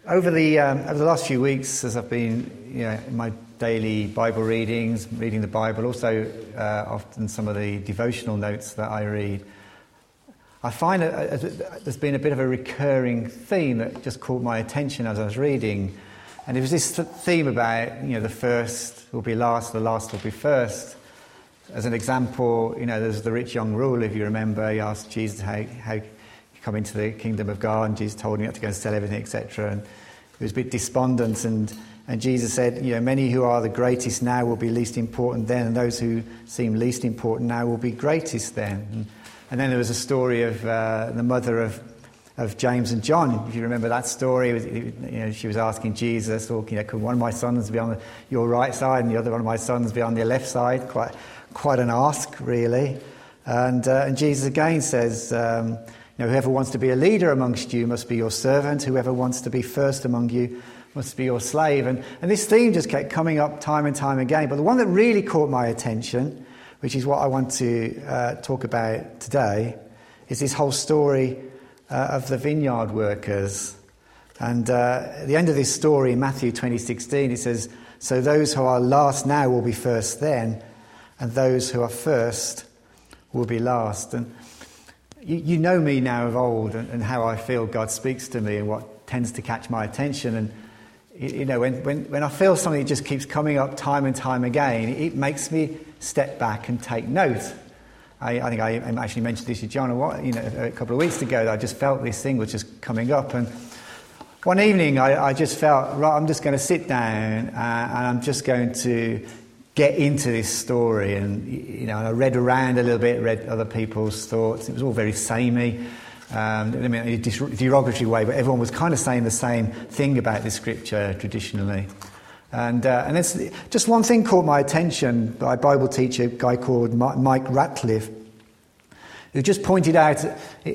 Over the last few weeks, as I've been, in my daily Bible readings, reading the Bible, also often some of the devotional notes that I read, I find that there's been a bit of a recurring theme that just caught my attention as I was reading, and it was this theme about the first will be last, the last will be first. As an example, there's the rich young ruler. If you remember, he asked Jesus how you come into the kingdom of God, and Jesus told him he had to go and sell everything, etc. And he was a bit despondent, and Jesus said, many who are the greatest now will be least important then, and those who seem least important now will be greatest then. And then there was a story of the mother of James and John. If you remember that story, she was asking Jesus, could one of my sons be on your right side and the other one of my sons be on your left side? Quite an ask, really. And Jesus again says, whoever wants to be a leader amongst you must be your servant. Whoever wants to be first among you must be your slave. And this theme just kept coming up time and time again. But the one that really caught my attention, which is what I want to talk about today, is this whole story of the vineyard workers. And at the end of this story in Matthew 20:16, it says, "So those who are last now will be first then, and those who are first will be last." And you know me now of old and how I feel God speaks to me and what tends to catch my attention. And when I feel something just keeps coming up time and time again, it makes me step back and take note. I think I actually mentioned this to John a couple of weeks ago, that I just felt this thing was just coming up. And one evening I just felt, right, I'm just going to sit down and I'm just going to get into this story. And I read around a little bit, read other people's thoughts. It was all very samey, in a derogatory way, but everyone was kind of saying the same thing about this scripture traditionally. And it's just one thing caught my attention by a Bible teacher, a guy called Mike Ratcliffe, who just pointed out,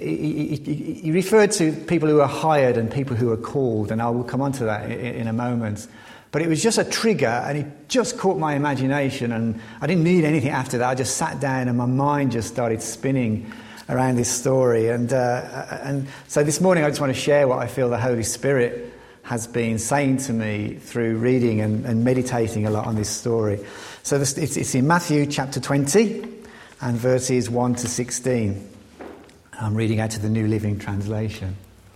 he referred to people who are hired and people who are called, and I will come on to that in a moment. But it was just a trigger, and it just caught my imagination, and I didn't need anything after that. I just sat down and my mind just started spinning around this story. And so this morning I just want to share what I feel the Holy Spirit has been saying to me through reading and meditating a lot on this story. So it's in Matthew chapter 20 and verses 1 to 16. I'm reading out of the New Living Translation.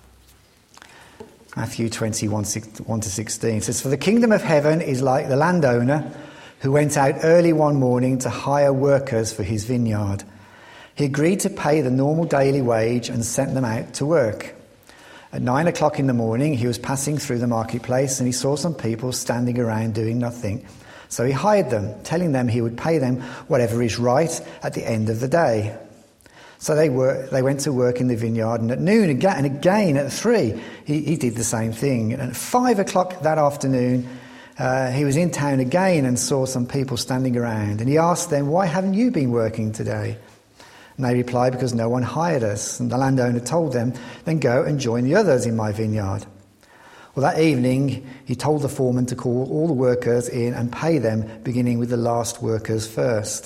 Matthew 20, 1 to 16. It says, "For the kingdom of heaven is like the landowner who went out early one morning to hire workers for his vineyard. He agreed to pay the normal daily wage and sent them out to work. At 9 o'clock in the morning, he was passing through the marketplace and he saw some people standing around doing nothing. So he hired them, telling them he would pay them whatever is right at the end of the day. So they went to work in the vineyard, and at noon and again at 3, he did the same thing. And at 5 o'clock that afternoon, he was in town again and saw some people standing around. And he asked them, 'Why haven't you been working today?' And they replied, 'Because no one hired us.' And the landowner told them, 'Then go and join the others in my vineyard.' Well, that evening he told the foreman to call all the workers in and pay them, beginning with the last workers first.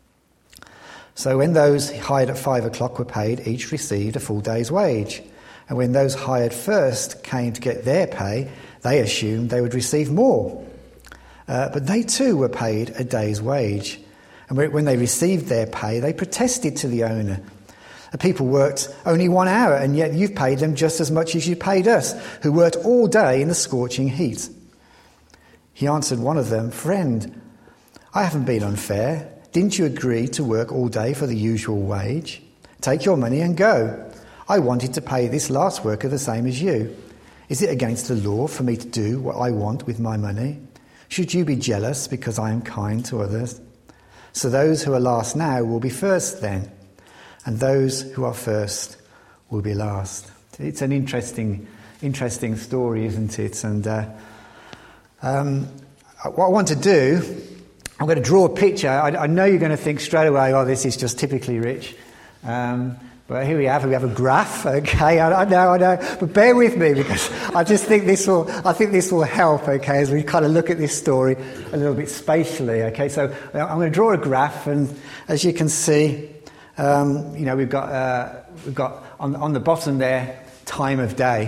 So when those hired at 5 o'clock were paid, each received a full day's wage. And when those hired first came to get their pay, they assumed they would receive more. But they too were paid a day's wage. And when they received their pay, they protested to the owner. 'The people worked only 1 hour, and yet you've paid them just as much as you paid us, who worked all day in the scorching heat.' He answered one of them, 'Friend, I haven't been unfair. Didn't you agree to work all day for the usual wage? Take your money and go. I wanted to pay this last worker the same as you. Is it against the law for me to do what I want with my money? Should you be jealous because I am kind to others? So those who are last now will be first then, and those who are first will be last." It's an interesting story, isn't it? And what I want to do, I'm going to draw a picture. I know you're going to think straight away, "Oh, this is just typically Rich." But here we have a graph. Okay, I know, but bear with me because I think this will help. Okay, as we kind of look at this story a little bit spatially. Okay, so I'm going to draw a graph, and as you can see, we've got on the bottom there time of day,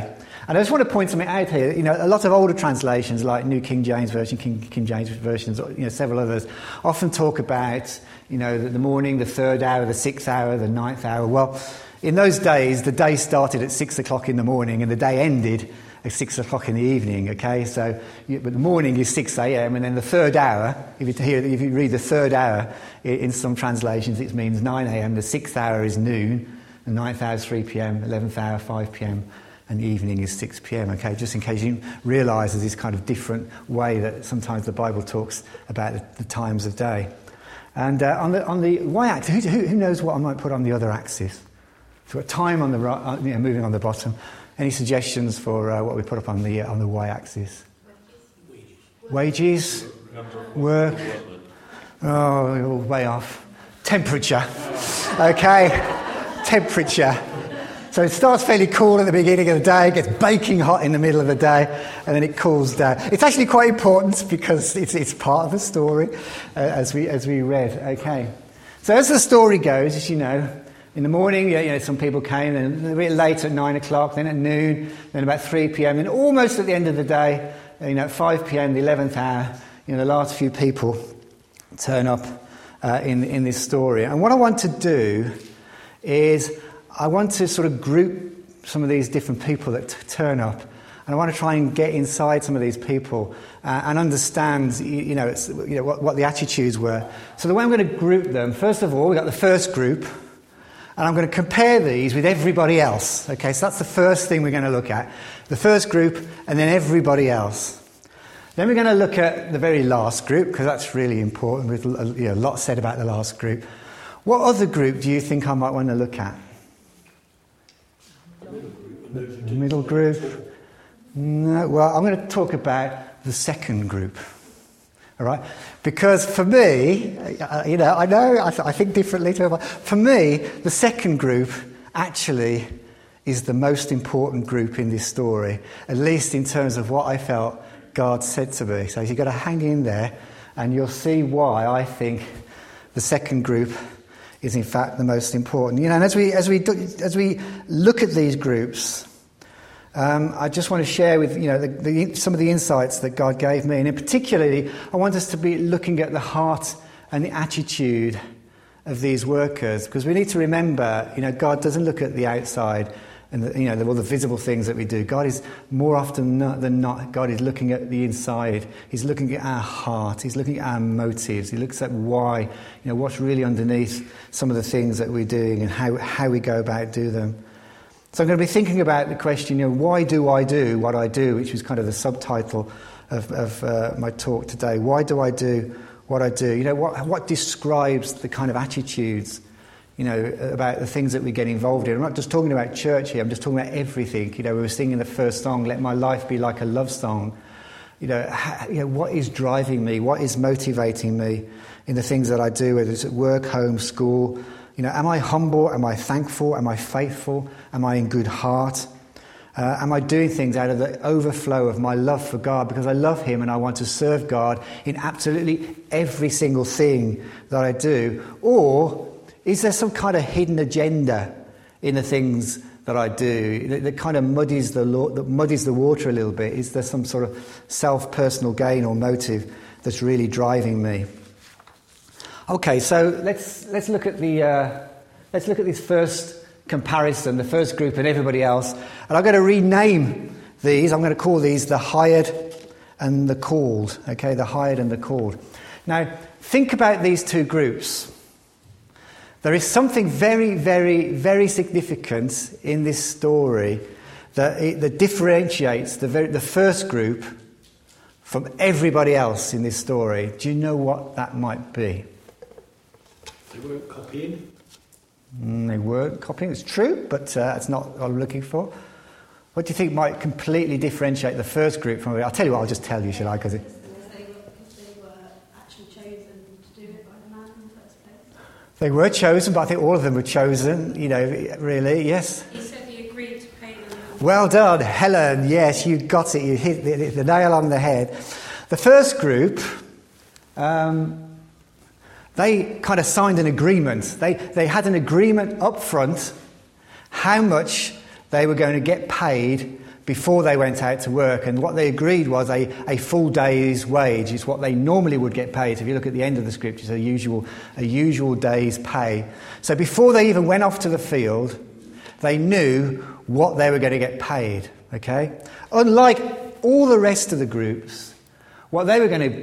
And I just want to point something out here. A lot of older translations, like New King James Version, King James versions, several others, often talk about, the morning, the 3rd hour, the 6th hour, the 9th hour. Well, in those days, the day started at 6 o'clock in the morning and the day ended at 6 o'clock in the evening, okay? So, but the morning is 6 a.m. and then the 3rd hour, if you read the 3rd hour in some translations, it means 9 a.m. The 6th hour is noon, the 9th hour is 3 p.m., 11th hour 5 p.m., and the evening is 6 p.m., okay? Just in case you realise there's this kind of different way that sometimes the Bible talks about the times of day. And on the y-axis, who knows what I might put on the other axis? So time on the right, moving on the bottom. Any suggestions for what we put up on the y-axis? Wages. Work. Oh, you're way off. Temperature. Okay. Temperature. So it starts fairly cool at the beginning of the day, gets baking hot in the middle of the day, and then it cools down. It's actually quite important because it's part of the story, as we read. Okay. So as the story goes, as you know, in the morning, some people came, and a bit late at 9 o'clock, then at noon, then about 3 p.m., and almost at the end of the day, at 5 p.m., the 11th hour, the last few people turn up in this story. And what I want to do is I want to sort of group some of these different people that turn up, and I want to try and get inside some of these people and understand, what the attitudes were. So the way I'm going to group them, first of all, we've got the first group, and I'm going to compare these with everybody else. Okay, so that's the first thing we're going to look at. The first group, and then everybody else. Then we're going to look at the very last group, because that's really important. With a lot said about the last group. What other group do you think I might want to look at? The middle group? No, well, I'm going to talk about the second group. All right? Because for me, I know I think differently to everyone. For me, the second group actually is the most important group in this story, at least in terms of what I felt God said to me. So you've got to hang in there, and you'll see why I think the second group is in fact the most important. And as we look at these groups, I just want to share with some of the insights that God gave me, and in particularly, I want us to be looking at the heart and the attitude of these workers, because we need to remember, God doesn't look at the outside and all the visible things that we do. God is more often than not. God is looking at the inside. He's looking at our heart. He's looking at our motives. He looks at why, what's really underneath some of the things that we're doing and how we go about do them. So I'm going to be thinking about the question, why do I do what I do, which was kind of the subtitle of my talk today. Why do I do what I do? What describes the kind of attitudes, about the things that we get involved in. I'm not just talking about church here, I'm just talking about everything. We were singing the first song, Let My Life Be Like a Love Song. What is driving me? What is motivating me in the things that I do, whether it's at work, home, school? Am I humble? Am I thankful? Am I faithful? Am I in good heart? Am I doing things out of the overflow of my love for God because I love Him and I want to serve God in absolutely every single thing that I do? Or is there some kind of hidden agenda in the things that I do that kind of muddies the water a little bit? Is there some sort of self-personal gain or motive that's really driving me? Okay, so let's look at this first comparison, the first group and everybody else. And I'm going to rename these. I'm going to call these the hired and the called. Okay, the hired and the called. Now, think about these two groups. There is something very, very, very significant in this story that differentiates the first group from everybody else in this story. Do you know what that might be? They weren't copying. They weren't copying, it's true, but that's not what I'm looking for. What do you think might completely differentiate the first group from... I'll tell you what, I'll just tell you, shall I? Because they were actually chosen to do it by the man in the first place. They were chosen, but I think all of them were chosen, really, yes. He said he agreed to pay them. Well done, Helen, yes, you got it, you hit the nail on the head. The first group... they kind of signed an agreement. They had an agreement up front how much they were going to get paid before they went out to work, and what they agreed was a full day's wage is what they normally would get paid. If you look at the end of the scriptures, a usual day's pay. So before they even went off to the field, they knew what they were going to get paid. Okay, unlike all the rest of the groups, what they were going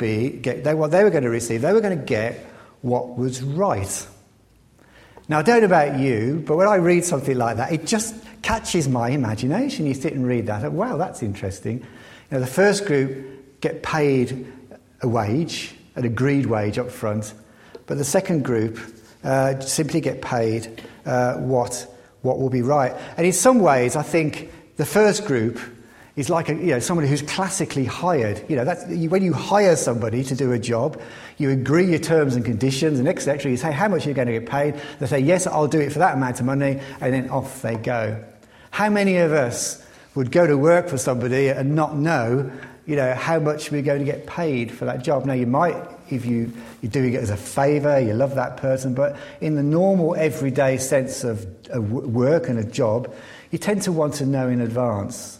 to receive, they were going to get what was right. Now, I don't know about you, but when I read something like that, it just catches my imagination. You sit and read that, and wow, that's interesting. The first group get paid a wage, an agreed wage up front, but the second group simply get paid what will be right. And in some ways, I think the first group is like somebody who's classically hired. When you hire somebody to do a job, you agree your terms and conditions, and etc. You say how much you're going to get paid. They say yes, I'll do it for that amount of money, and then off they go. How many of us would go to work for somebody and not know, how much we're going to get paid for that job? Now you might, if you're doing it as a favour, you love that person, but in the normal everyday sense of work and a job, you tend to want to know in advance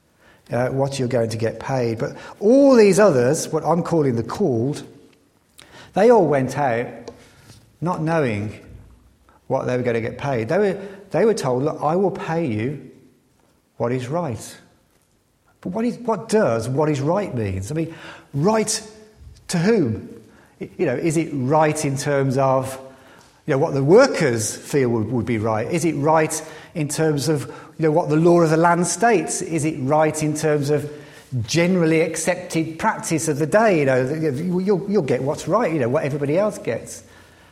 what you're going to get paid. But all these others, what I'm calling the called, they all went out not knowing what they were going to get paid. They were told, look, I will pay you what is right. But what does what is right means? I mean, right to whom? Is it right in terms of what the workers feel would be right? Is it right in terms of what the law of the land states? Is it right in terms of generally accepted practice of the day? You'll get what's right, what everybody else gets.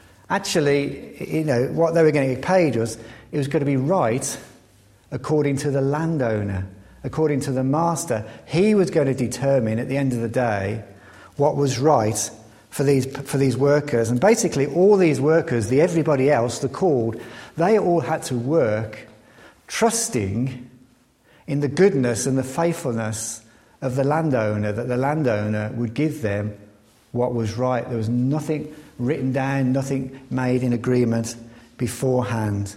Actually, what they were going to get paid was going to be right according to the landowner, according to the master. He was going to determine at the end of the day what was right for these workers. And basically all these workers, everybody else, the called, they all had to work trusting in the goodness and the faithfulness of the landowner, that the landowner would give them what was right. There was nothing written down, nothing made in agreement beforehand.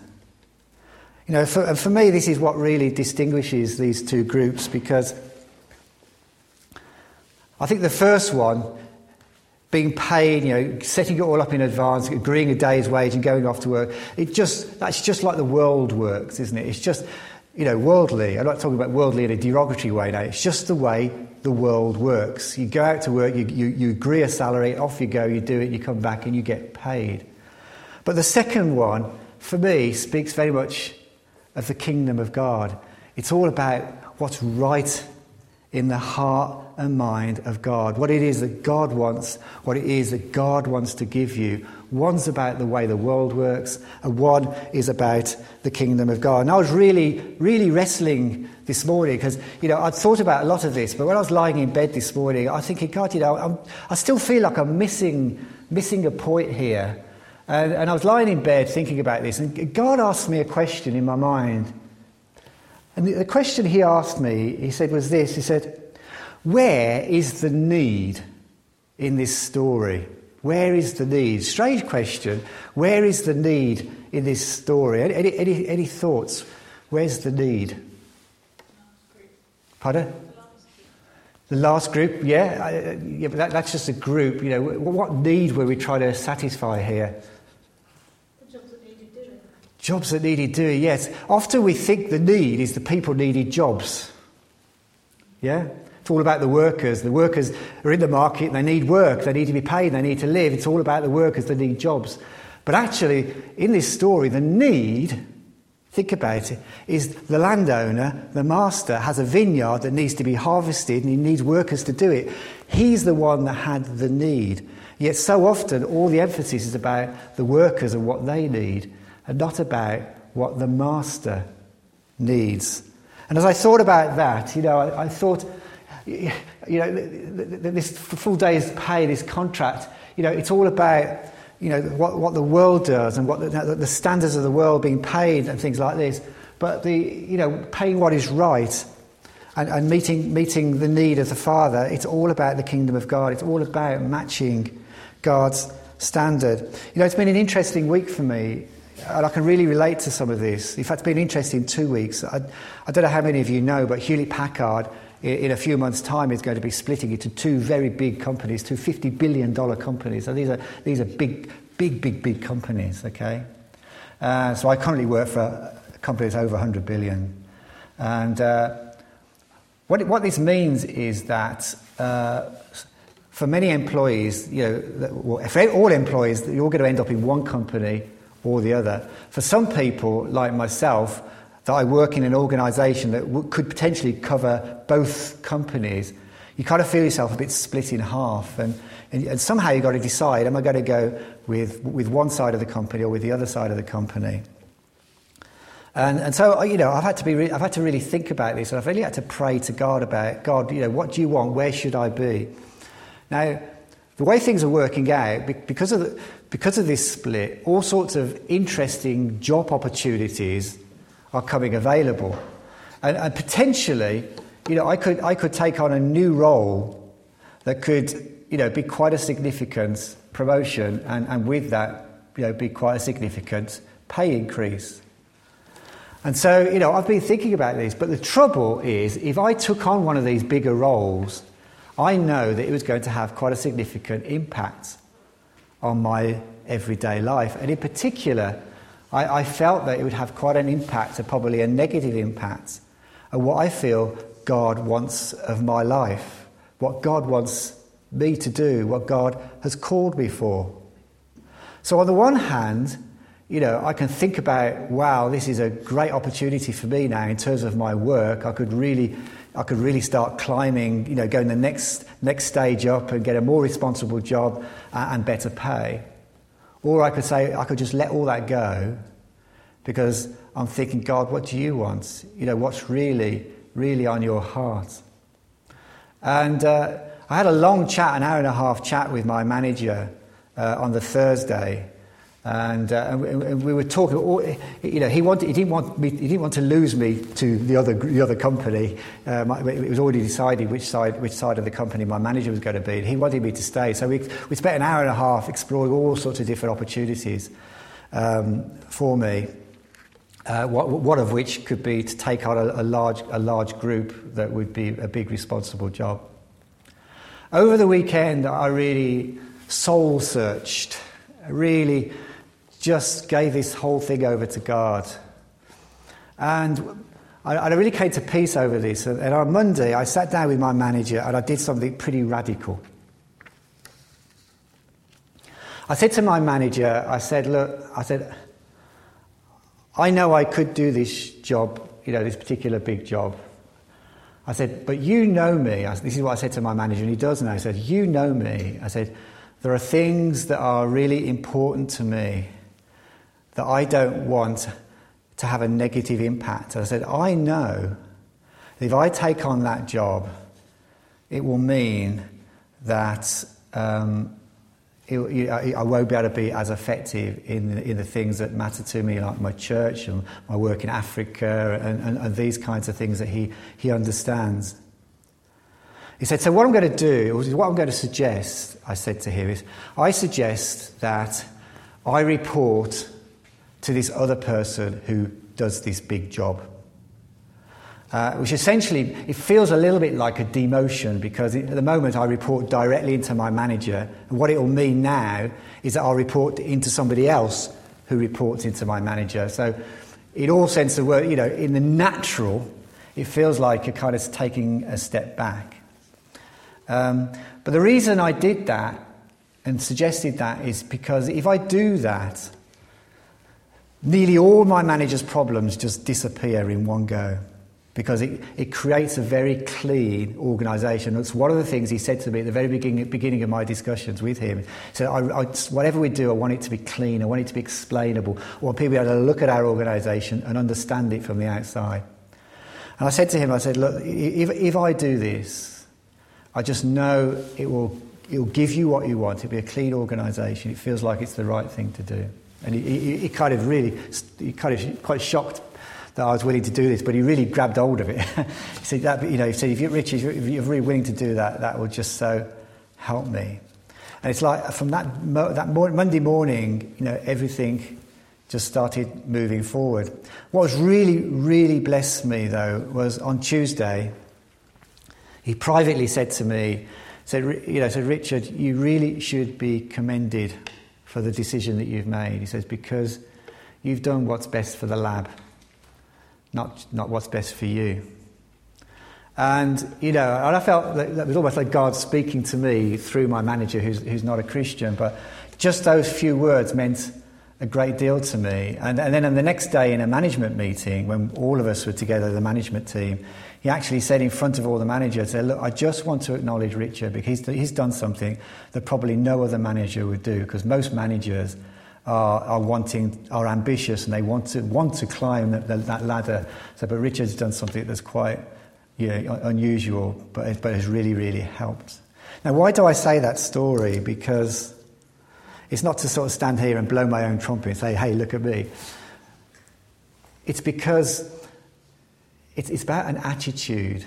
For me, this is what really distinguishes these two groups, because I think the first one, being paid, setting it all up in advance, agreeing a day's wage and going off to work, that's just like the world works, isn't it? It's just, worldly. I'm not talking about worldly in a derogatory way now. It's just the way the world works. You go out to work, you agree a salary, off you go, you do it, you come back and you get paid. But the second one, for me, speaks very much of the kingdom of God. It's all about what's right in the heart and mind of God, what it is that God wants, what it is that God wants to give you. One's about the way the world works, and one is about the kingdom of God. And I was really, really wrestling this morning because, I'd thought about a lot of this, but when I was lying in bed this morning, I was thinking, God, I still feel like I'm missing a point here. And I was lying in bed thinking about this, and God asked me a question in my mind. And the question he asked me, he said, was this. He said, where is the need in this story? Where is the need? Strange question. Where is the need in this story? Any thoughts? Where's the need? Pardon? The last group, yeah. But that's just a group. What need were we trying to satisfy here? The jobs that needed doing. Jobs that needed doing, yes. Often we think the need is the people needed jobs. Yeah? It's all about the workers. The workers are in the market, they need work, they need to be paid, they need to live. It's all about the workers that need jobs. But actually, in this story, the need, think about it, is the landowner, the master, has a vineyard that needs to be harvested and he needs workers to do it. He's the one that had the need. Yet so often, all the emphasis is about the workers and what they need, and not about what the master needs. And as I thought about that, I thought, this full day's pay, this contract, it's all about, what the world does and what the standards of the world being paid and things like this. But paying what is right and meeting the need of the Father, it's all about the kingdom of God. It's all about matching God's standard. It's been an interesting week for me. and I can really relate to some of this. In fact, it's been interesting 2 weeks. I don't know how many of you know, but Hewlett-Packard in a few months' time is going to be splitting into two very big companies, two $50 billion companies. So these are big companies, okay? So I currently work for a company that's over 100 billion. And what this means is that for many employees, for all employees, you're going to end up in one company or the other. For some people, like myself, that I work in an organisation that could potentially cover both companies, you kind of feel yourself a bit split in half. And somehow you've got to decide, am I going to go with one side of the company or with the other side of the company? And so, I've had to really think about this, and I've really had to pray to God about, God, what do you want? Where should I be? Now, the way things are working out, because of this split, all sorts of interesting job opportunities are coming available, and potentially, I could take on a new role that could, be quite a significant promotion, and with that, be quite a significant pay increase. And so, I've been thinking about this, but the trouble is, if I took on one of these bigger roles, I know that it was going to have quite a significant impact on my everyday life. And in particular, I felt that it would have quite an impact, probably a negative impact, on what I feel God wants of my life, what God wants me to do, what God has called me for. So on the one hand, I can think about, wow, this is a great opportunity for me now in terms of my work. I could really start climbing, going the next stage up and get a more responsible job and better pay. Or I could say, I could just let all that go because I'm thinking, God, what do you want? What's really on your heart? And I had a long chat, an hour and a half chat with my manager on the Thursday. And we were talking. He didn't want to lose me to the other company. It was already decided which side of the company my manager was going to be. And he wanted me to stay. So we spent an hour and a half exploring all sorts of different opportunities for me. One of which could be to take on a large group that would be a big responsible job. Over the weekend, I really soul searched. Really just gave this whole thing over to God. And I really came to peace over this. And on Monday, I sat down with my manager and I did something pretty radical. I said to my manager, look, I know I could do this job, this particular big job. I said, but you know me. This is what I said to my manager, and he does know. I said, you know me. I said, there are things that are really important to me that I don't want to have a negative impact. I said, I know that if I take on that job, it will mean that I won't be able to be as effective in the things that matter to me, like my church and my work in Africa and these kinds of things that he understands. He said, so what I'm going to do, what I'm going to suggest, I said to him, is I suggest that I report to this other person who does this big job. Which essentially, it feels a little bit like a demotion because at the moment I report directly into my manager. And what it will mean now is that I'll report into somebody else who reports into my manager. So in all sense of the word, in the natural, it feels like you're kind of taking a step back. But the reason I did that and suggested that is because if I do that, nearly all my manager's problems just disappear in one go because it creates a very clean organisation. That's one of the things he said to me at the very beginning of my discussions with him. He said, whatever we do, I want it to be clean, I want it to be explainable, I want people to be able to look at our organisation and understand it from the outside. And I said to him, look, if I do this, I just know it'll give you what you want. It'll be a clean organisation. It feels like it's the right thing to do. And he quite shocked that I was willing to do this, but he really grabbed hold of it. He said, if you're rich, if you're really willing to do that, that will just so help me. And it's like from that Monday morning, everything just started moving forward. What was really, really blessed me, though, was on Tuesday, he privately said to me, said, Richard, you really should be commended for the decision that you've made. He says, because you've done what's best for the lab, not what's best for you. And, and I felt that was almost like God speaking to me through my manager who's not a Christian, but just those few words meant a great deal to me. And then on the next day in a management meeting, when all of us were together, the management team, he actually said in front of all the managers, look, I just want to acknowledge Richard because he's done something that probably no other manager would do, because most managers are ambitious and they want to climb that ladder. But Richard's done something that's quite unusual, but has really, really helped. Now, why do I say that story? Because it's not to sort of stand here and blow my own trumpet and say, hey, look at me. It's because it's about an attitude.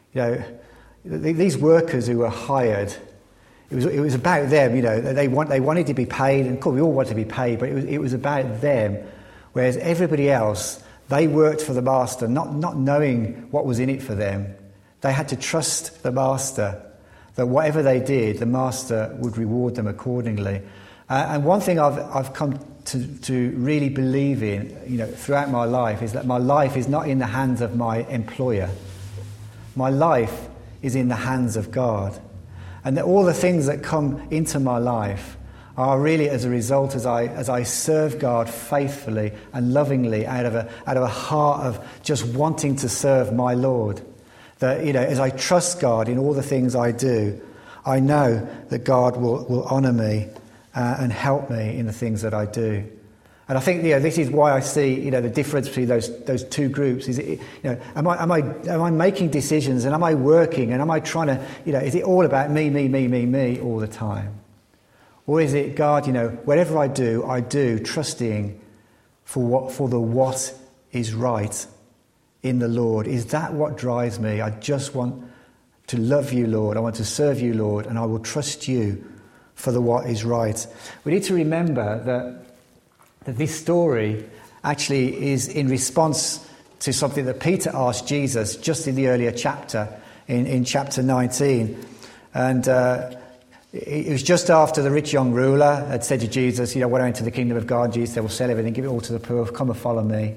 These workers who were hired, it was about them. They wanted to be paid, and of course we all want to be paid, but it was about them. Whereas everybody else, they worked for the master, not knowing what was in it for them. They had to trust the master, that whatever they did, the master would reward them accordingly. And one thing I've come to really believe in, throughout my life, is that my life is not in the hands of my employer. My life is in the hands of God. And that all the things that come into my life are really as a result as I serve God faithfully and lovingly out of a heart of just wanting to serve my Lord. That, as I trust God in all the things I do, I know that God will honour me and help me in the things that I do. And I think this is why I see the difference between those two groups. Is it, am I making decisions, and am I working, and am I trying to is it all about me all the time, or is it God? Whatever I do trusting for what is right in the Lord. Is that what drives me? I just want to love you, Lord. I want to serve you, Lord, and I will trust you for what is right. We need to remember that this story actually is in response to something that Peter asked Jesus just in the earlier chapter, in chapter 19. And it was just after the rich young ruler had said to Jesus, when I enter the kingdom of God, Jesus said, well, sell everything, give it all to the poor, come and follow me.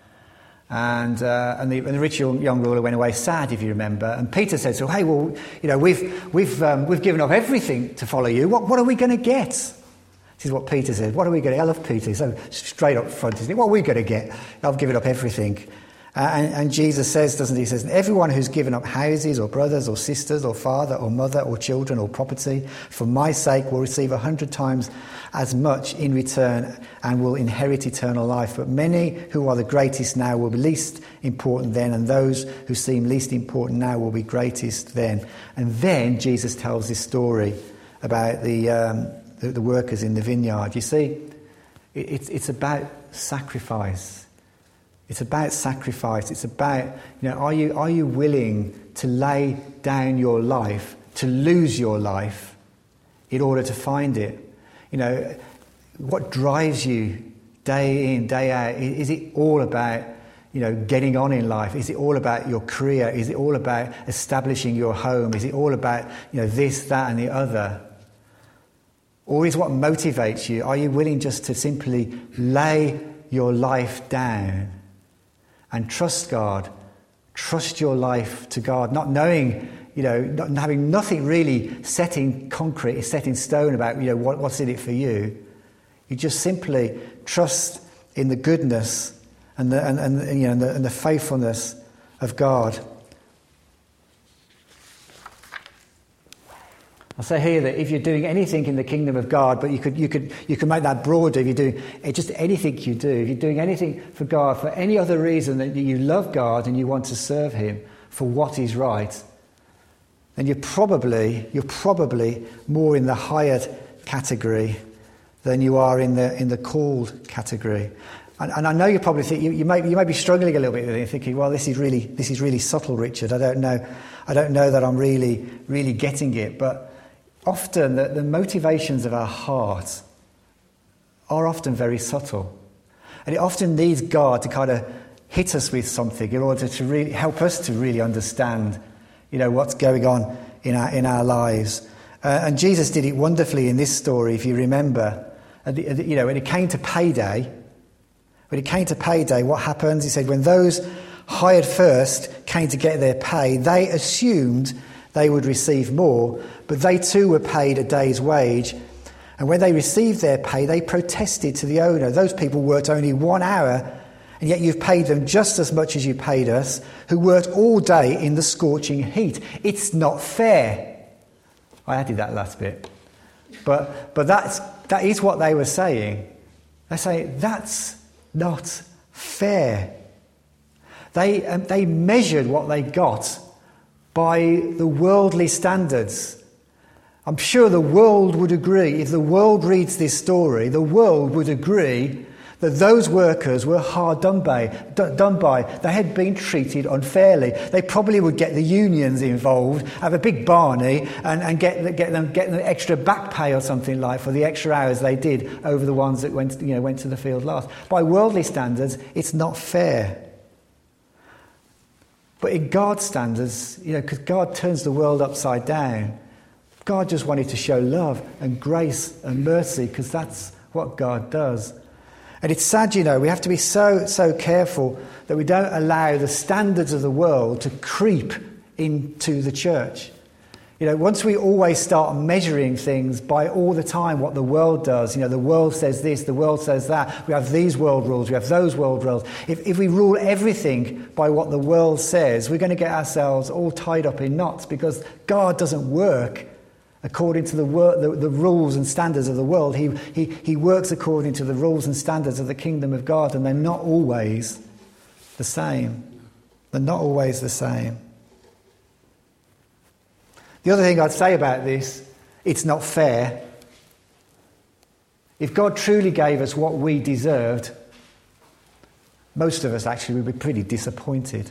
And the rich young ruler went away sad, if you remember. And Peter said, "So hey, well, we've given up everything to follow you. What are we going to get?" This is what Peter said. What are we going to? I love Peter. He's so straight up front. Isn't he? What are we going to get? I've given up everything. And Jesus says, doesn't he? He says, everyone who's given up houses or brothers or sisters or father or mother or children or property for my sake will receive 100 times as much in return and will inherit eternal life. But many who are the greatest now will be least important then, and those who seem least important now will be greatest then. And then Jesus tells this story about the workers in the vineyard. You see, it's about sacrifice. It's about sacrifice. It's about, are you willing to lay down your life, to lose your life in order to find it? What drives you day in, day out? Is it all about, getting on in life? Is it all about your career? Is it all about establishing your home? Is it all about, this, that, and the other? Or is what motivates you? Are you willing just to simply lay your life down and trust God, trust your life to God, not knowing, not having nothing really set in concrete, set in stone about, what's in it for you. You just simply trust in the goodness and the faithfulness of God. I'll say here that if you're doing anything in the kingdom of God, but you could make that broader. If you're doing just anything you do, if you're doing anything for God for any other reason than you love God and you want to serve Him for what is right, then you're probably more in the hired category than you are in the called category. And I know you probably think you may be struggling a little bit with it, thinking, well, this is really subtle, Richard. I don't know that I'm really getting it, but often the motivations of our heart are often very subtle. And it often needs God to kind of hit us with something in order to really help us to really understand, what's going on in our lives. And Jesus did it wonderfully in this story, if you remember. When it came to payday, what happens? He said, when those hired first came to get their pay, they assumed they would receive more, but they too were paid a day's wage. And when they received their pay, they protested to the owner. Those people worked only 1 hour, and yet you've paid them just as much as you paid us, who worked all day in the scorching heat. It's not fair. I added that last bit. But that is what they were saying. They say, that's not fair. They measured what they got by the worldly standards. I'm sure the world would agree, if the world reads this story, the world would agree that those workers were hard done by. They had been treated unfairly. They probably would get the unions involved, have a big barney, and get them extra back pay or something like for the extra hours they did over the ones that went to the field last. By worldly standards, it's not fair. But in God's standards, because God turns the world upside down, God just wanted to show love and grace and mercy, because that's what God does. And it's sad, we have to be so careful that we don't allow the standards of the world to creep into the church. Once we always start measuring things by all the time what the world does, the world says this, the world says that, we have these world rules, we have those world rules. If we rule everything by what the world says, we're going to get ourselves all tied up in knots, because God doesn't work according to the rules and standards of the world. He works according to the rules and standards of the kingdom of God, and they're not always the same. They're not always the same. The other thing I'd say about this, it's not fair. If God truly gave us what we deserved, most of us actually would be pretty disappointed.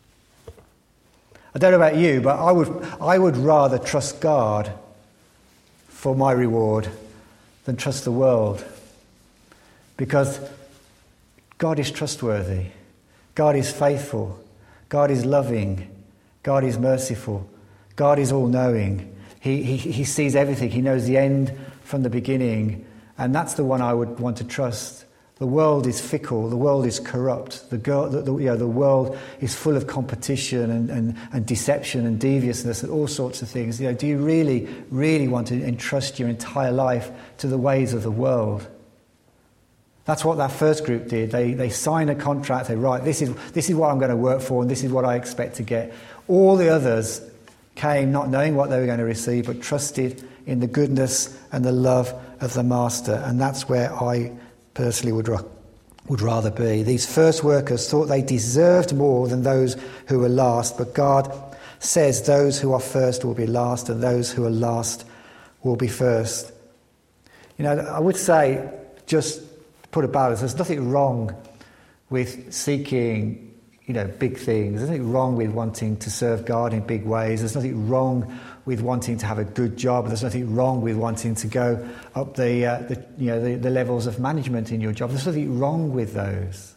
I don't know about you, but I would rather trust God for my reward than trust the world. Because God is trustworthy. God is faithful. God is loving. God is merciful. God is all-knowing. He sees everything. He knows the end from the beginning. And that's the one I would want to trust. The world is fickle. The world is corrupt. The world is full of competition and deception and deviousness and all sorts of things. Do you really, really want to entrust your entire life to the ways of the world? That's what that first group did. They signed a contract. They right, this is what I'm going to work for, and this is what I expect to get. All the others came not knowing what they were going to receive, but trusted in the goodness and the love of the master. And that's where I personally would rather be. These first workers thought they deserved more than those who were last, but God says those who are first will be last, and those who are last will be first. I would say, just put a balance, there's nothing wrong with seeking big things. There's nothing wrong with wanting to serve God in big ways. There's nothing wrong with wanting to have a good job. There's nothing wrong with wanting to go up the levels of management in your job. There's nothing wrong with those.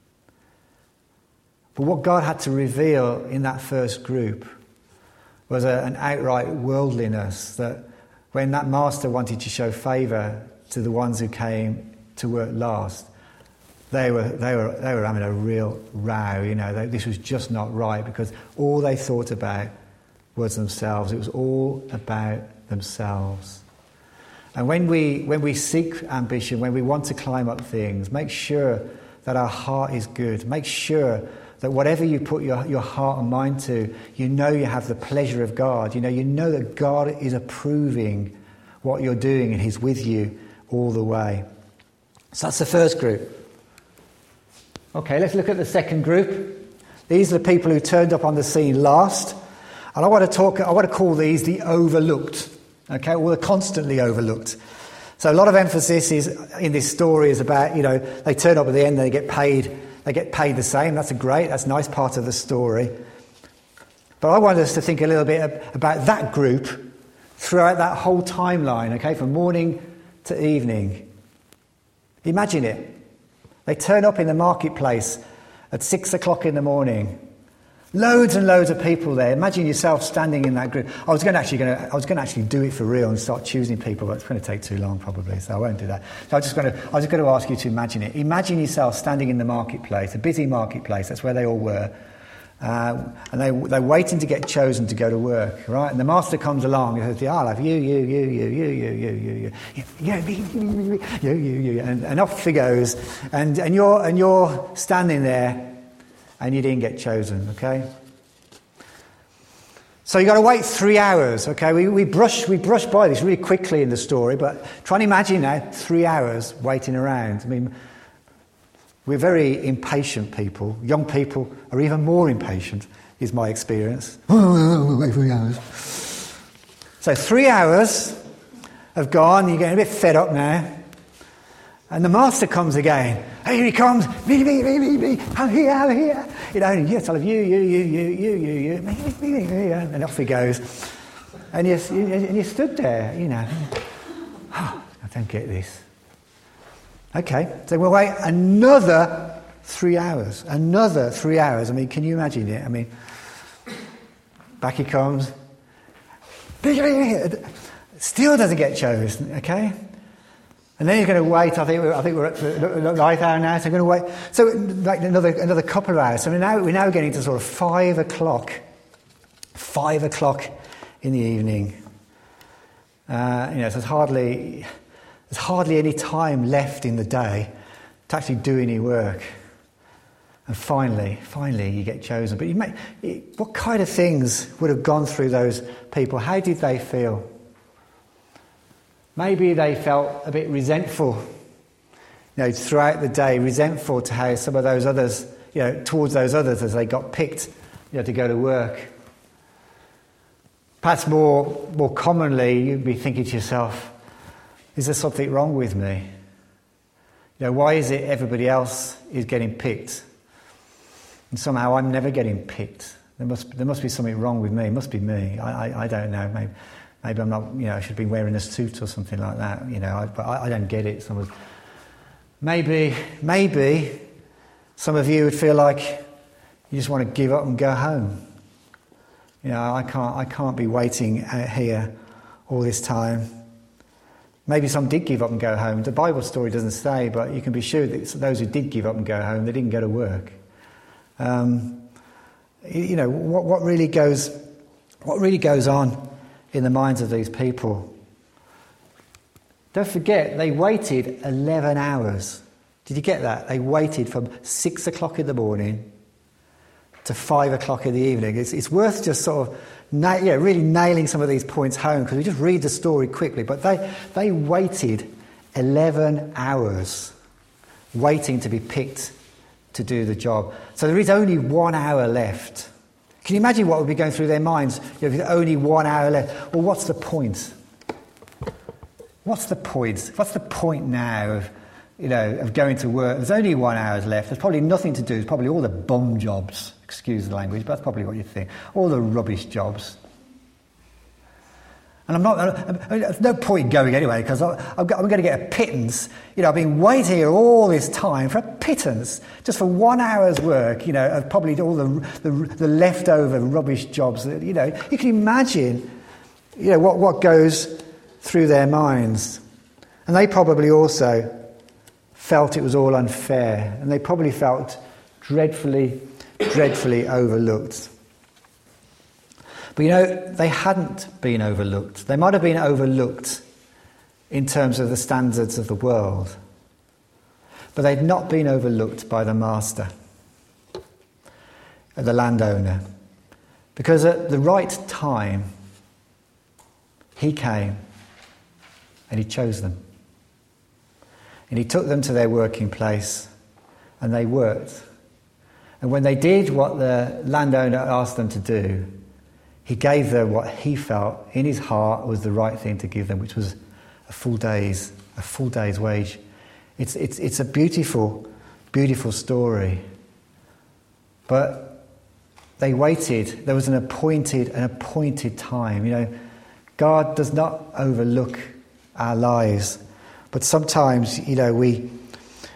But what God had to reveal in that first group was an outright worldliness, that when that master wanted to show favour to the ones who came to work last, they were having a real row. This was just not right, because all they thought about was themselves. It was all about themselves. And when we seek ambition, when we want to climb up things, make sure that our heart is good. Make sure that whatever you put your heart and mind to, you have the pleasure of God. You know that God is approving what you're doing, and He's with you all the way. So that's the first group. Okay, let's look at the second group. These are the people who turned up on the scene last. And I want to call these the overlooked. Okay, or the constantly overlooked. So a lot of emphasis in this story is about, they turn up at the end and they get paid the same. That's a nice part of the story. But I want us to think a little bit about that group throughout that whole timeline, okay, from morning to evening. Imagine it. They turn up in the marketplace at 6 o'clock in the morning. Loads and loads of people there. Imagine yourself standing in that group. I was going to actually do it for real and start choosing people, but it's going to take too long probably, so I won't do that. So I was just going to ask you to imagine it. Imagine yourself standing in the marketplace, a busy marketplace. That's where they all were, and they're waiting to get chosen to go to work, right? And the master comes along and says, "I'll have you, and off he goes, and you're standing there. And you didn't get chosen, okay? So you've got to wait 3 hours, okay? We brush by this really quickly in the story, but try and imagine now 3 hours waiting around. I mean, we're very impatient people. Young people are even more impatient, is my experience. Wait 3 hours. So 3 hours have gone, you're getting a bit fed up now. And the master comes again. Here he comes. Me. I'm here. You know, yes, I'll have you. Me. And off he goes. And you stood there, you know. Oh, I don't get this. Okay, so we'll wait another 3 hours. Another 3 hours. I mean, can you imagine it? I mean, back he comes. Still doesn't get chosen, okay? And then you're going to wait. I think we're at the ninth hour now. So I'm going to wait. So like another couple of hours. So we're now getting to sort of 5 o'clock. 5 o'clock in the evening. So there's hardly any time left in the day to actually do any work. And finally, you get chosen. But what kind of things would have gone through those people? How did they feel? Maybe they felt a bit resentful, throughout the day, resentful to how some of those others, towards those others as they got picked, to go to work. Perhaps more commonly, you'd be thinking to yourself, is there something wrong with me? Why is it everybody else is getting picked? And somehow I'm never getting picked. There must be something wrong with me. It must be me. I don't know. Maybe I'm not, I should be wearing a suit or something like that, but I don't get it. Maybe some of you would feel like you just want to give up and go home. I can't be waiting out here all this time. Maybe some did give up and go home. The Bible story doesn't say, but you can be sure that those who did give up and go home, they didn't go to work. What really goes on in the minds of these people? Don't forget, they waited 11 hours. Did you get that? They waited from 6 o'clock in the morning to 5 o'clock in the evening. It's worth just sort of really nailing some of these points home, because we just read the story quickly. But they waited 11 hours waiting to be picked to do the job. So there is only 1 hour left. Can you imagine what would be going through their minds if there's only 1 hour left? Well, what's the point? What's the point? What's the point now of going to work? There's only 1 hour left. There's probably nothing to do. There's probably all the bum jobs. Excuse the language, but that's probably what you think. All the rubbish jobs. And there's no point going anyway, because I'm going to get a pittance. I've been waiting here all this time for a pittance, just for 1 hour's work, of probably all the leftover rubbish jobs. You can imagine, what goes through their minds. And they probably also felt it was all unfair, and they probably felt dreadfully overlooked. But they hadn't been overlooked. They might have been overlooked in terms of the standards of the world, but they'd not been overlooked by the master, the landowner, because at the right time he came and he chose them, and he took them to their working place, and they worked. And when they did what the landowner asked them to do, he gave them what he felt in his heart was the right thing to give them, which was a full day's wage. It's a beautiful, beautiful story. But they waited. There was an appointed time. God does not overlook our lives, but sometimes we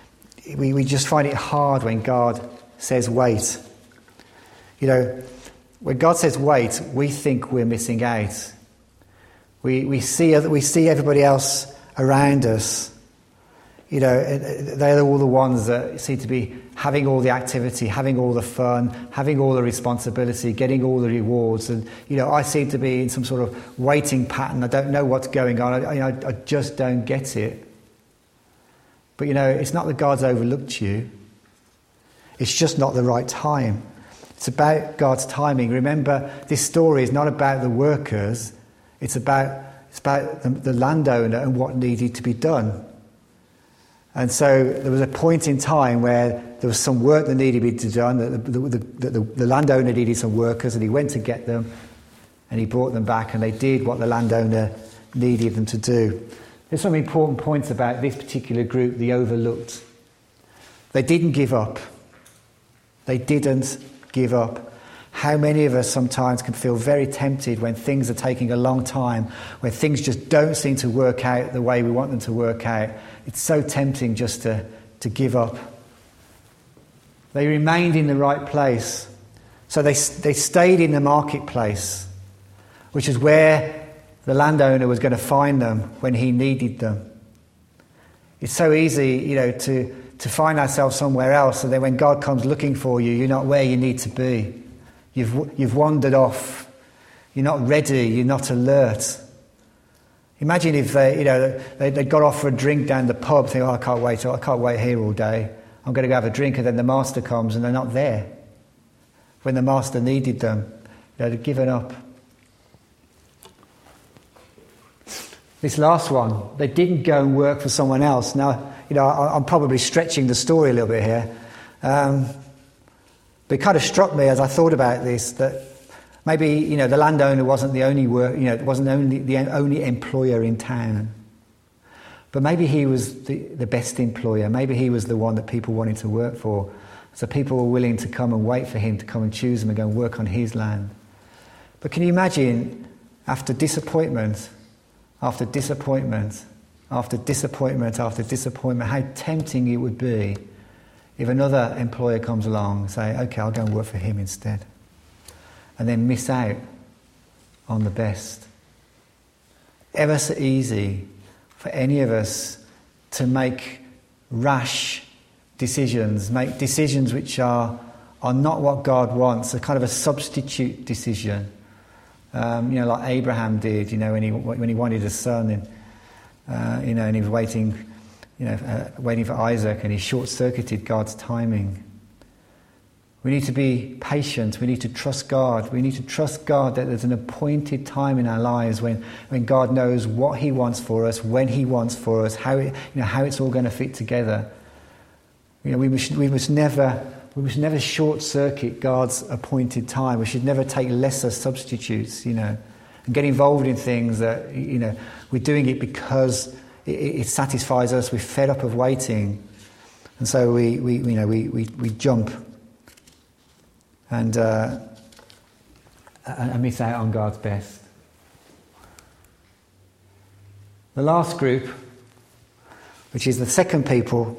we just find it hard when God says wait. You know, when God says wait, we think we're missing out. We see everybody else around us. You know, they're all the ones that seem to be having all the activity, having all the fun, having all the responsibility, getting all the rewards. And, you know, I seem to be in some sort of waiting pattern. I don't know what's going on. I just don't get it. But, you know, it's not that God's overlooked you. It's just not the right time. It's about God's timing. Remember, this story is not about the workers. It's about the landowner and what needed to be done. And so there was a point in time where there was some work that needed to be done, that the landowner needed some workers, and he went to get them, and he brought them back, and they did what the landowner needed them to do. There's some important points about this particular group, the overlooked. They didn't give up. They didn't give up. How many of us sometimes can feel very tempted when things are taking a long time, when things just don't seem to work out the way we want them to work out. It's so tempting just to give up. They remained in the right place. So they stayed in the marketplace, which is where the landowner was going to find them when he needed them. It's so easy, you know, to find ourselves somewhere else, and then when God comes looking for you, you're not where you need to be. You've wandered off. You're not ready. You're not alert. Imagine if they got off for a drink down the pub, think, I can't wait here all day. I'm going to go have a drink, and then the master comes and they're not there. When the master needed them, they'd given up. This last one, they didn't go and work for someone else. Now, you know, I'm probably stretching the story a little bit here. But it kind of struck me as I thought about this that maybe, you know, the landowner wasn't the only the only employer in town. But maybe he was the best employer. Maybe he was the one that people wanted to work for. So people were willing to come and wait for him to come and choose them and go and work on his land. But can you imagine, after disappointment, after disappointment, after disappointment, after disappointment, how tempting it would be if another employer comes along and say, okay, I'll go and work for him instead. And then miss out on the best. Ever so easy for any of us to make rash decisions, make decisions which are not what God wants, a kind of a substitute decision. Like Abraham did, when he wanted a son, and he was waiting for Isaac, and he short-circuited God's timing. We need to be patient. We need to trust God. We need to trust God that there's an appointed time in our lives when God knows what He wants for us, when He wants for us, how it's all going to fit together. We must never short-circuit God's appointed time. We should never take lesser substitutes, and get involved in things that we're doing it because it satisfies us. We're fed up of waiting, and so we jump and miss out on God's best. The last group, which is the second people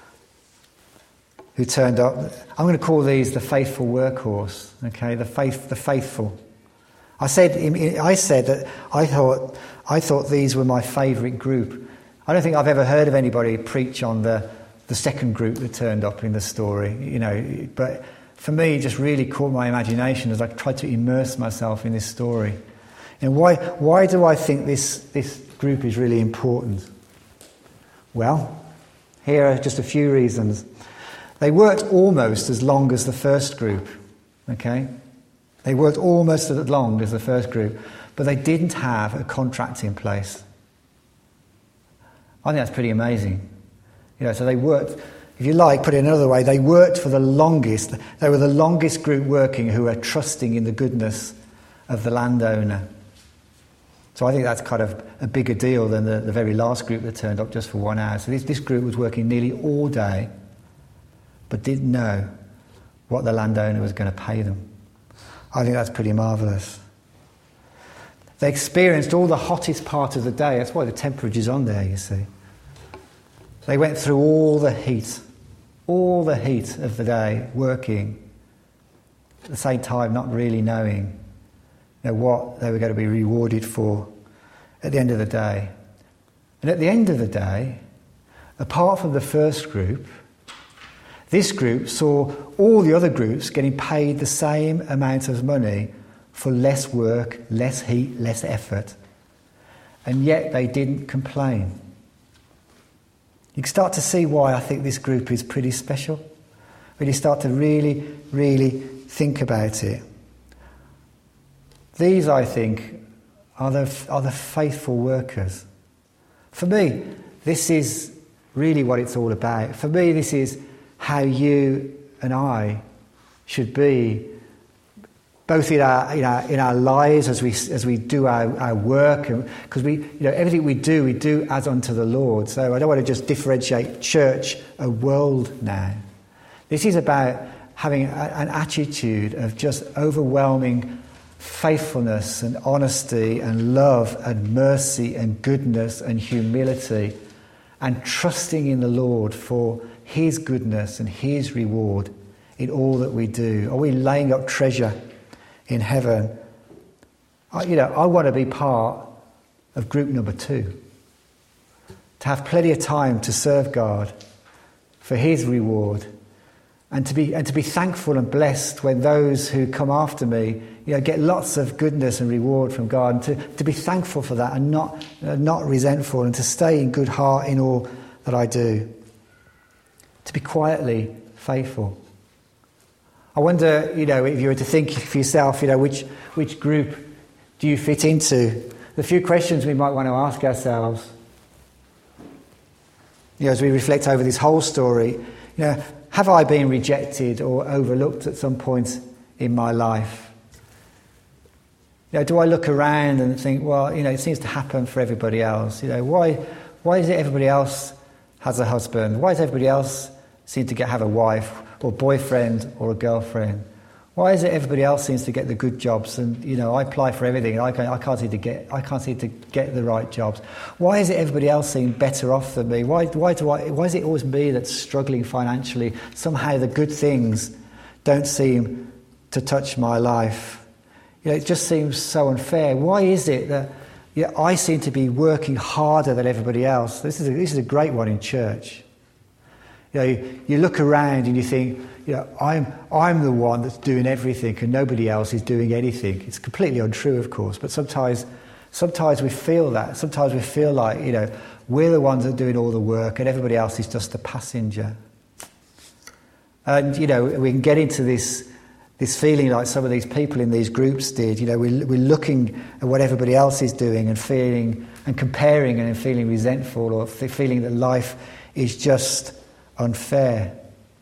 who turned up, I'm going to call these the faithful workhorse. Okay, the faithful. I said that I thought these were my favourite group. I don't think I've ever heard of anybody preach on the second group that turned up in the story, but for me it just really caught my imagination as I tried to immerse myself in this story. And why do I think this group is really important? Well, here are just a few reasons. They worked almost as long as the first group, okay? They worked almost as long as the first group, but they didn't have a contract in place. I think that's pretty amazing. So they worked, if you like, put it another way, they worked for the longest. They were the longest group working who were trusting in the goodness of the landowner. So I think that's kind of a bigger deal than the very last group that turned up just for 1 hour. So this group was working nearly all day, but didn't know what the landowner was going to pay them. I think that's pretty marvellous. They experienced all the hottest part of the day. That's why the temperature's on there, you see. They went through all the heat. all the heat of the day working, at the same time not really knowing what they were going to be rewarded for at the end of the day. And at the end of the day, apart from the first group, this group saw all the other groups getting paid the same amount of money for less work, less heat, less effort. And yet they didn't complain. You can start to see why I think this group is pretty special. When you start to really, really think about it. These, I think, are the faithful workers. For me, this is really what it's all about. For me, this is how you and I should be, both in our lives as we do our work, because everything we do as unto the Lord. So I don't want to just differentiate church and world now. This is about having an attitude of just overwhelming faithfulness and honesty and love and mercy and goodness and humility, and trusting in the Lord for His goodness and His reward in all that we do. Are we laying up treasure in heaven? I want to be part of group number 2. To have plenty of time to serve God for His reward, and to be thankful and blessed when those who come after me get lots of goodness and reward from God, and to be thankful for that and not resentful, and to stay in good heart in all that I do. To be quietly faithful. I wonder, if you were to think for yourself, which group do you fit into? The few questions we might want to ask ourselves, as we reflect over this whole story. Have I been rejected or overlooked at some point in my life? Do I look around and think, well, it seems to happen for everybody else. Why is it everybody else has a husband? Why does everybody else seem to have a wife or boyfriend or a girlfriend? Why is it everybody else seems to get the good jobs, and I apply for everything and I can't seem to get the right jobs? Why is it everybody else seems better off than me? Why is it always me that's struggling financially? Somehow the good things don't seem to touch my life. It just seems so unfair. Why is it that I seem to be working harder than everybody else? This is a great one in church. You look around and you think, I'm the one that's doing everything and nobody else is doing anything. It's completely untrue, of course, but sometimes we feel that. Sometimes we feel like, we're the ones that are doing all the work and everybody else is just a passenger. And, we can get into this feeling like some of these people in these groups did. We're looking at what everybody else is doing and feeling and comparing and feeling resentful, or feeling that life is just unfair.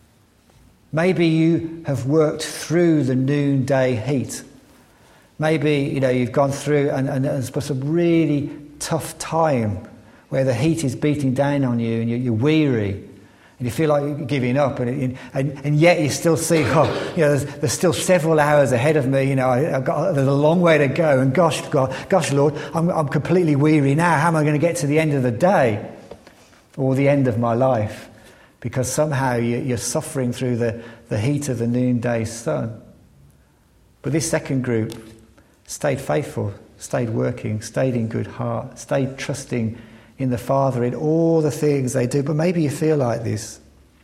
Maybe you have worked through the noonday heat. Maybe you've gone through and it's been some really tough time where the heat is beating down on you and you're weary and you feel like you're giving up, and yet you still see, there's still several hours ahead of me. There's a long way to go, and gosh, Lord, I'm completely weary now. How am I going to get to the end of the day or the end of my life? Because somehow you're suffering through the heat of the noonday sun. But this second group stayed faithful, stayed working, stayed in good heart, stayed trusting in the Father in all the things they do. But maybe you feel like this.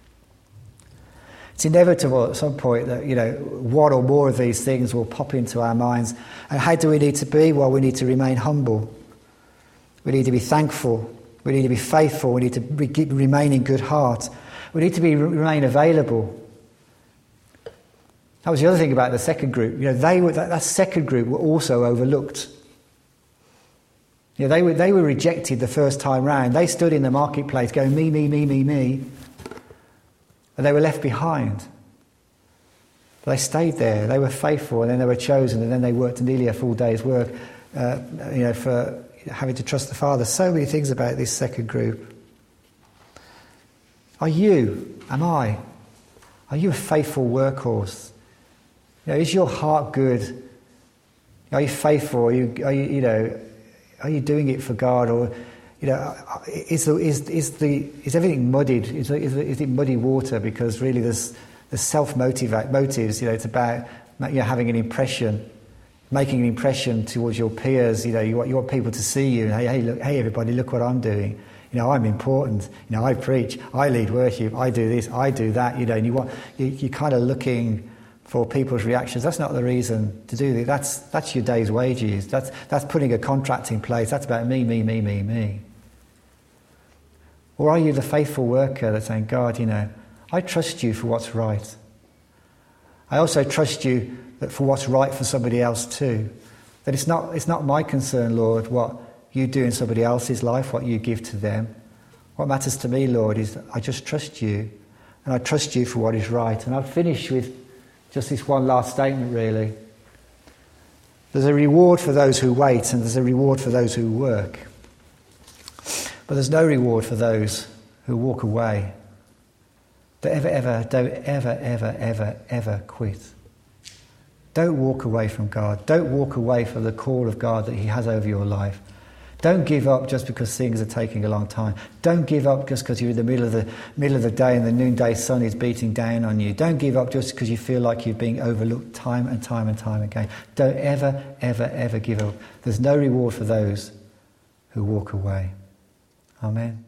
It's inevitable at some point that, one or more of these things will pop into our minds. And how do we need to be? Well, we need to remain humble. We need to be thankful. We need to be faithful. We need to remain in good heart. We need to remain available. That was the other thing about the second group. That second group were also overlooked. They were rejected the first time round. They stood in the marketplace going, me, me, me, me, me. And they were left behind. But they stayed there. They were faithful, and then they were chosen, and then they worked nearly a full day's work, for having to trust the Father. So many things about this second group. Are you a faithful workhorse? Is your heart good? Are you faithful? Are you doing it for God? Or is everything muddied? Is it muddy water because really there's self-motives? It's about having an impression, making an impression towards your peers. You want people to see you. And, hey, everybody, look what I'm doing. I'm important. I preach, I lead worship, I do this, I do that. And you're kind of looking for people's reactions. That's not the reason to do that. That's your day's wages. That's putting a contract in place. That's about me. Or are you the faithful worker that's saying, God, I trust you for what's right. I also trust you that for what's right for somebody else too. That it's not my concern, Lord, what you do in somebody else's life, what you give to them. What matters to me, Lord, is I just trust you, and I trust you for what is right. And I'll finish with just this one last statement, really. There's a reward for those who wait, and there's a reward for those who work. But there's no reward for those who walk away. Don't ever quit. Don't walk away from God. Don't walk away from the call of God that He has over your life. Don't give up just because things are taking a long time. Don't give up just because you're in the middle of the day and the noonday sun is beating down on you. Don't give up just because you feel like you're being overlooked time and time and time again. Don't ever give up. There's no reward for those who walk away. Amen.